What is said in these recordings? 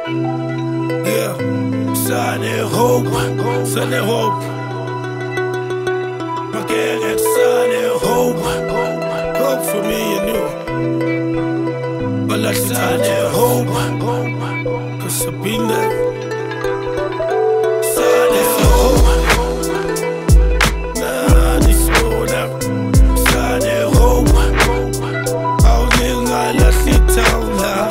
Yeah, Sunny Hope, Sunny Hope. Again, it's Sunny Hope, hope for me and you. But like Sunny Hope, cause I've been there. Sunny Hope, nah, this road up. Sunny Hope, I'll live my last town now.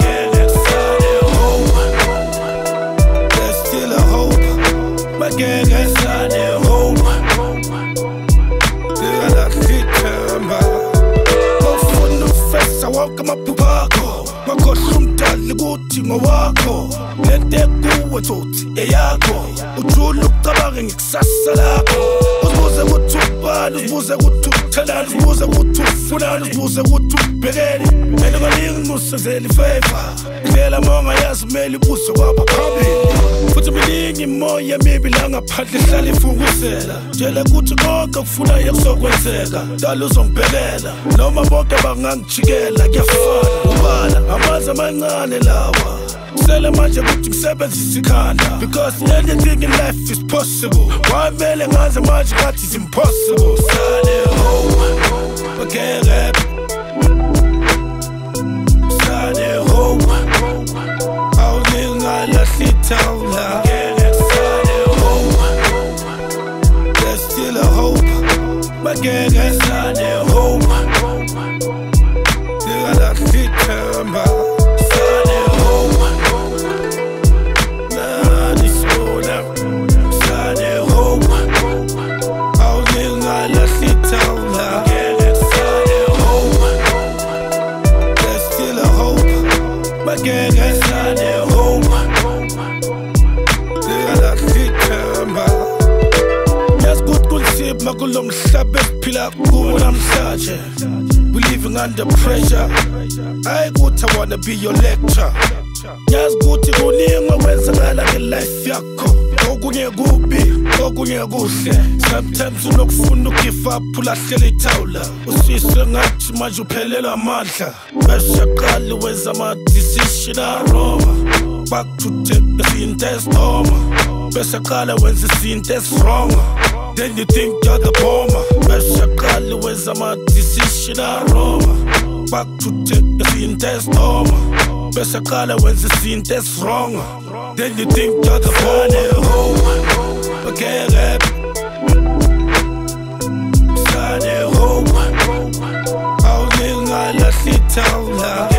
Again, it's Sunny Hope. Girl, I sit down, go for the face, I walk my pupako. My costume tell the good thing, my wako. Let them go with it, a yako. Uju look covering Sassalako. Was a good to bad, was a good to tell us, was a good to Funan, was a good to Bereni. And the Maling Musas any favor. Tell among us, Melly Busso, put me in more, ya maybe long a partly sally for Wusela. Jella good to go, Funa, you're so good. Dalus on Pelela. No more boca bang chicken like your father. A man's a man on the lava. Sell a match of putting 70 because anything in life is possible. 1 million as a match that is impossible. Sunny Hope, okay, rap. Sunny Hope, I'll live my last town now. Sunny Hope, there's still a hope. Again, Sunny Hope, they are like the term. Sunny Hope, nah, this road up. Sunny Hope, I'll live my last town now. Sunny Hope, there's still a hope. Again, Sunny Hope, they are like the term. Magulong Sabbath Pillar, go when I'm sergeant. We living under pressure. I wanna be your lecturer. Just go to go near my wens and I like a life yako. Ogunye gubi, ogunye guse. Sometimes you look for no give up, pull a silly towler. Usisa ngachi majupelela manta. Bashakali wens ama decision aroma. Back to take the scene test home. Bashakala wens the scene test wrong. Then you think you're the bomber. Bashakali when's my decision aroma. Back to take the scene test home. Bashakali when's the scene test wrong. Then you think you're the bomber. Okay, rap. Sunny Hope, I'll live my last town now.